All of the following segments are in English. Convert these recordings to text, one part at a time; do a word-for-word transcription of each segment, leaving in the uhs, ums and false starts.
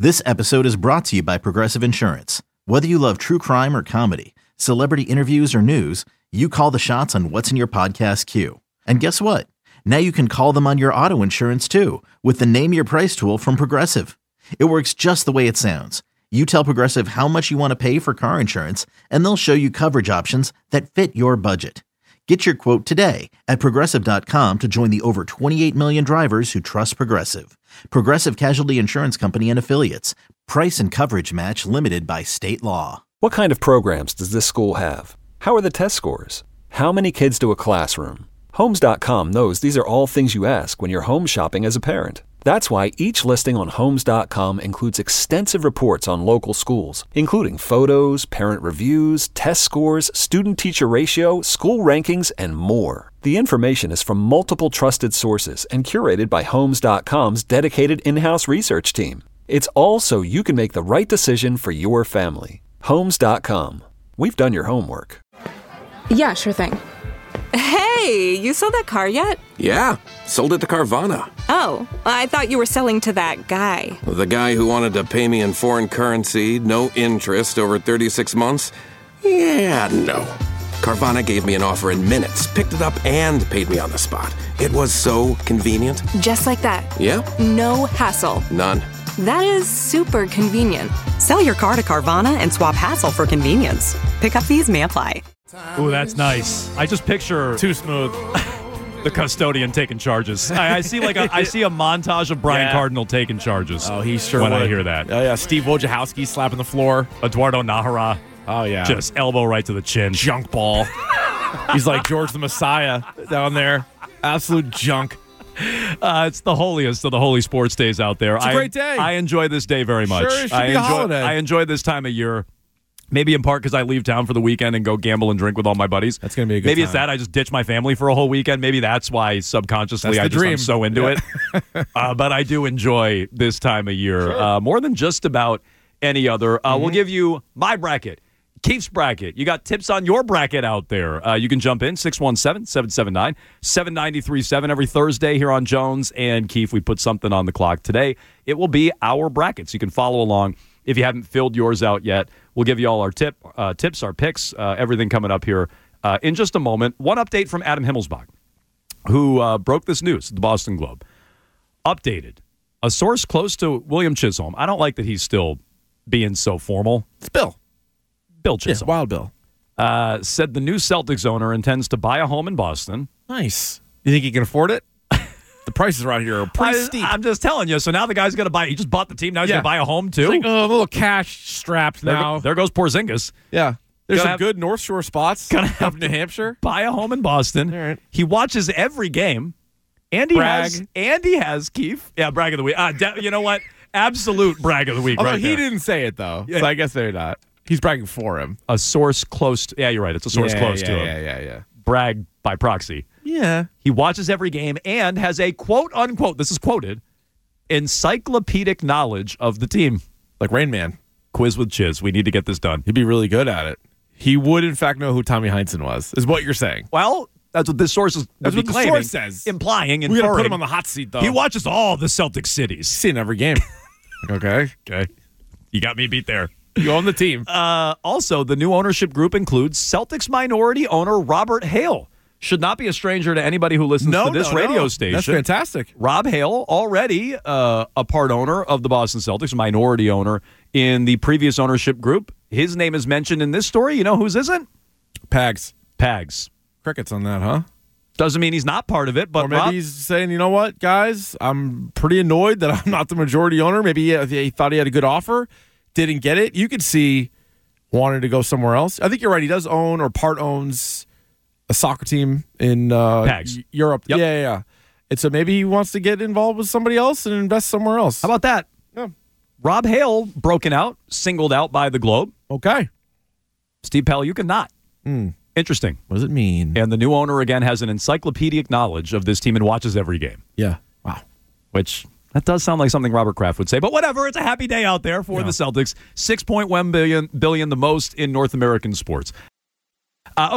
This episode is brought to you by Progressive Insurance. Whether you love true crime or comedy, celebrity interviews or news, you call the shots on what's in your podcast queue. And guess what? Now you can call them on your auto insurance too with the Name Your Price tool from Progressive. It works just the way it sounds. You tell Progressive how much you want to pay for car insurance, and they'll show you coverage options that fit your budget. Get your quote today at Progressive dot com to join the over twenty-eight million drivers who trust Progressive. Progressive Casualty Insurance Company and Affiliates. Price and coverage match limited by state law. What kind of programs does this school have? How are the test scores? How many kids to a classroom? Homes dot com knows these are all things you ask when you're home shopping as a parent. That's why each listing on Homes dot com includes extensive reports on local schools, including photos, parent reviews, test scores, student-teacher ratio, school rankings, and more. The information is from multiple trusted sources and curated by Homes dot com's dedicated in-house research team. It's all so you can make the right decision for your family. Homes dot com. We've done your homework. Yeah, sure thing. Hey, you sold that car yet? Yeah, sold it to Carvana. Oh, I thought you were selling to that guy. The guy who wanted to pay me in foreign currency, no interest, over thirty-six months? Yeah, no. Carvana gave me an offer in minutes, picked it up, and paid me on the spot. It was so convenient. Just like that. Yeah? No hassle. None. That is super convenient. Sell your car to Carvana and swap hassle for convenience. Pickup fees may apply. Ooh, that's nice. I just picture too smooth. The custodian taking charges. I, I see like a, I see a montage of Brian yeah. Cardinal taking charges. Oh, he sure when would. I hear that. Oh yeah, Steve Wojciechowski slapping the floor. Eduardo Nahara. Oh yeah, just elbow right to the chin. Junk ball. He's like George the Messiah down there. Absolute junk. Uh, it's the holiest of the holy sports days out there. It's a I, great day. I enjoy this day very much. Sure, it should I be a enjoy, holiday. I enjoy this time of year. Maybe in part because I leave town for the weekend and go gamble and drink with all my buddies. That's going to be a good Maybe time. it's that I just ditch my family for a whole weekend. Maybe that's why subconsciously I just, I'm so into yeah. it. uh, but I do enjoy this time of year sure. uh, more than just about any other. Uh, mm-hmm. We'll give you my bracket, Keith's bracket. You got tips on your bracket out there. Uh, you can jump in, six one seven, seven seven nine, seven nine three seven. Every Thursday here on Jones and Keith, we put something on the clock. Today, it will be our brackets. You can follow along. If you haven't filled yours out yet, we'll give you all our tip, uh, tips, our picks, uh, everything coming up here uh, in just a moment. One update from Adam Himmelsbach, who uh, broke this news at the Boston Globe. Updated. A source close to William Chisholm. I don't like that he's still being so formal. It's Bill. Bill Chisholm. Yeah, Wild Bill. Uh, said the new Celtics owner intends to buy a home in Boston. Nice. You think he can afford it? The prices around here are pretty I, steep. I'm just telling you. So now the guy's going to buy. He just bought the team. Now he's Yeah. going to buy a home too. It's like, oh, a little cash strapped there, now. go, there goes Porzingis. Yeah. There's Gonna some have- good North Shore spots Gonna up have in New Hampshire. Buy a home in Boston. All right. He watches every game. And he Brag. has. And he has Keith. Yeah, brag of the week. Uh, de- you know what? Absolute brag of the week. Although right he there. didn't say it though, Yeah. so I guess they're not. He's bragging for him. A source close. To, yeah, you're right. It's a source yeah, close yeah, to him. Yeah, yeah, yeah. Brag by proxy. Yeah. He watches every game and has a quote unquote. This is quoted. Encyclopedic knowledge of the team. Like Rain Man. Quiz with Chiz. We need to get this done. He'd be really good at it. He would, in fact, know who Tommy Heinsohn was, is what you're saying. Well, that's what this source is That's what the claiming, source says. Implying, We're going to inferring. put him on the hot seat, though. He watches all the Celtic cities. He's seen every game. Okay. Okay. You got me beat there. You own the team. Uh, also, the new ownership group includes Celtics minority owner Robert Hale. Should not be a stranger to anybody who listens no, to this no, radio no. station. That's fantastic. Rob Hale, already uh, a part owner of the Boston Celtics, minority owner in the previous ownership group. His name is mentioned in this story. You know whose isn't? Pags. Pags. Crickets on that, huh? Doesn't mean he's not part of it, but or maybe Rob, he's saying, you know what, guys, I'm pretty annoyed that I'm not the majority owner. Maybe he, he thought he had a good offer, didn't get it. You could see wanting to go somewhere else. I think you're right. He does own or part owns a soccer team in uh, Pags. Europe. Yep. Yeah, yeah, yeah. And so maybe he wants to get involved with somebody else and invest somewhere else. How about that? Yeah. Rob Hale broken out, singled out by the Globe. Okay. Steve Pagliuca not. Mm. Interesting. What does it mean? And the new owner, again, has an encyclopedic knowledge of this team and watches every game. Yeah. Wow. Which, that does sound like something Robert Kraft would say. But whatever, it's a happy day out there for yeah. the Celtics. six point one billion dollars, billion, the most in North American sports. Uh, okay,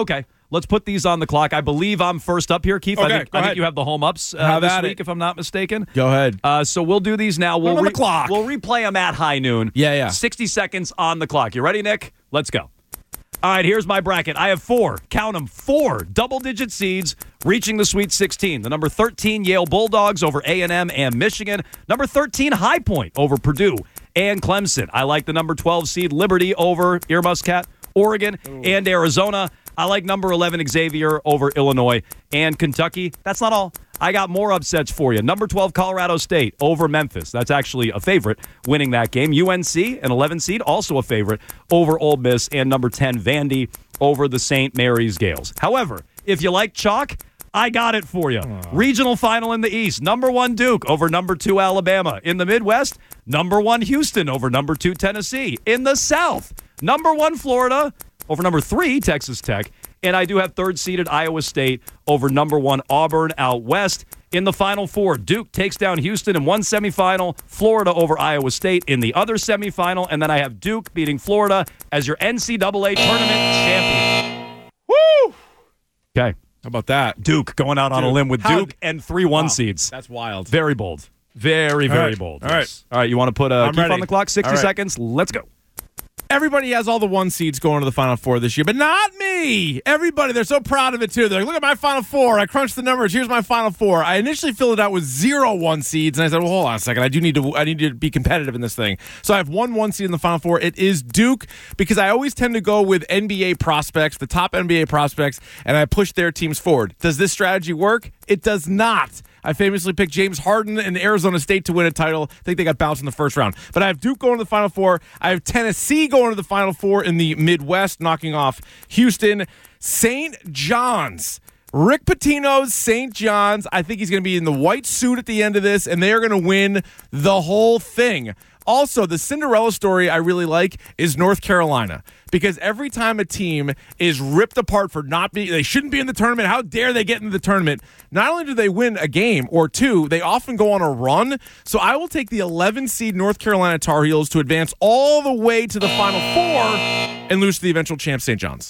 let's put these on the clock. I believe I'm first up here, Keith. Okay, I think, go I think ahead. you have the home ups uh, Have this at week, it. if I'm not mistaken. Go ahead. Uh, so we'll do these now. We'll on the clock. We'll replay them at high noon. Yeah, yeah. sixty seconds on the clock. You ready, Nick? Let's go. All right, here's my bracket. I have four, count them, four double-digit seeds reaching the Sweet sixteen. The number thirteen Yale Bulldogs over A and M and Michigan. Number thirteen High Point over Purdue and Clemson. I like the number twelve seed Liberty over Ear Muscat, Oregon, Ooh. and Arizona. I like number eleven Xavier over Illinois and Kentucky. That's not all. I got more upsets for you. Number twelve Colorado State over Memphis. That's actually a favorite winning that game. U N C, an eleven seed, also a favorite over Ole Miss. And number ten Vandy over the Saint Mary's Gales. However, if you like chalk, I got it for you. Aww. Regional final in the East. Number one Duke over number two Alabama. In the Midwest, number one Houston over number two Tennessee. In the South, number one Florida over number three Texas Tech. And I do have third-seeded Iowa State over number one Auburn out west. In the Final Four, Duke takes down Houston in one semifinal, Florida over Iowa State in the other semifinal, and then I have Duke beating Florida as your N C double A tournament champion. Woo! Okay. How about that? Duke going out on Duke. a limb with How- Duke and three one Wow. seeds. That's wild. Very bold. Very, All very right. bold. All right. Yes. All right, you want to put a I'm keep ready. on the clock? sixty All right. seconds. Let's go. Everybody has all the one seeds going to the Final Four this year, but not me. Everybody, they're so proud of it, too. They're like, look at my Final Four. I crunched the numbers. Here's my Final Four. I initially filled it out with zero one seeds, and I said, well, hold on a second. I do need to I need to be competitive in this thing. So I have one one seed in the Final Four. It is Duke, because I always tend to go with N B A prospects, the top N B A prospects, and I push their teams forward. Does this strategy work? It does not. I famously picked James Harden and Arizona State to win a title. I think they got bounced in the first round. But I have Duke going to the Final Four. I have Tennessee going to the Final Four in the Midwest, knocking off Houston. Saint John's. Rick Pitino's Saint John's. I think he's going to be in the white suit at the end of this, and they are going to win the whole thing. Also, the Cinderella story I really like is North Carolina, because every time a team is ripped apart for not being, they shouldn't be in the tournament, how dare they get into the tournament, not only do they win a game or two, they often go on a run. So I will take the eleven seed North Carolina Tar Heels to advance all the way to the Final Four and lose to the eventual champ Saint John's.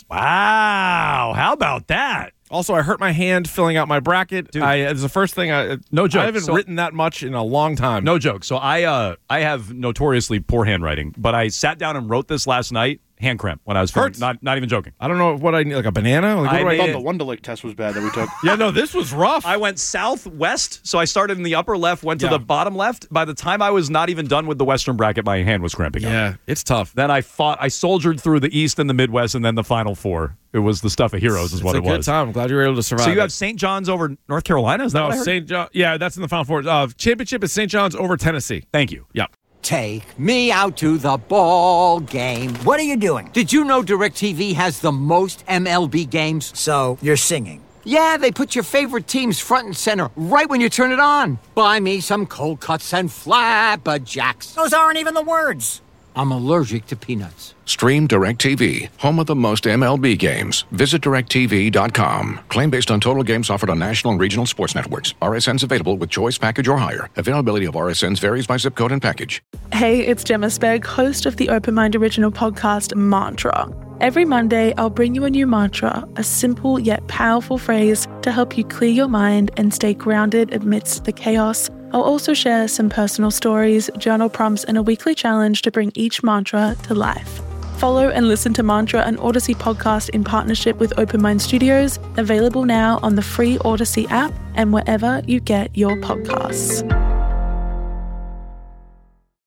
Wow. How about that? Also, I hurt my hand filling out my bracket. Dude. I, it's the first thing I No joke. I haven't So- written that much in a long time. No joke. So I uh I have notoriously poor handwriting, but I sat down and wrote this last night. Hand cramp when I was filming. Hurts. Not not even joking. I don't know what I need, like a banana? Like, what I do I made need? it- The Wonderlic test was bad that we took. Yeah, no, this was rough. I went southwest, so I started in the upper left, went to Yeah. the bottom left. By the time I was not even done with the western bracket, my hand was cramping up. yeah, it's tough. Then I fought. I soldiered through the East and the Midwest, and then the Final Four. It was the stuff of heroes, is It's what a it good was. time. I'm glad you were able to survive. So you it. have Saint John's over North Carolina? Is that no what I heard? Saint John. Yeah, that's in the Final Four. Uh, championship is Saint John's over Tennessee. Thank you. Yep. Take me out to the ball game. What are you doing? Did you know DirecTV has the most M L B games? So, you're singing. Yeah, they put your favorite teams front and center right when you turn it on. Buy me some cold cuts and flapjacks. Those aren't even the words. I'm allergic to peanuts. Stream DirecTV, home of the most M L B games. Visit direct T V dot com. Claim based on total games offered on national and regional sports networks. R S Ns available with choice package or higher. Availability of R S Ns varies by zip code and package. Hey, it's Gemma Spegg, host of the Open Mind original podcast, Mantra. Every Monday, I'll bring you a new mantra, a simple yet powerful phrase to help you clear your mind and stay grounded amidst the chaos. I'll also share some personal stories, journal prompts, and a weekly challenge to bring each mantra to life. Follow and listen to Mantra, an Odyssey podcast in partnership with Open Mind Studios, available now on the free Odyssey app and wherever you get your podcasts.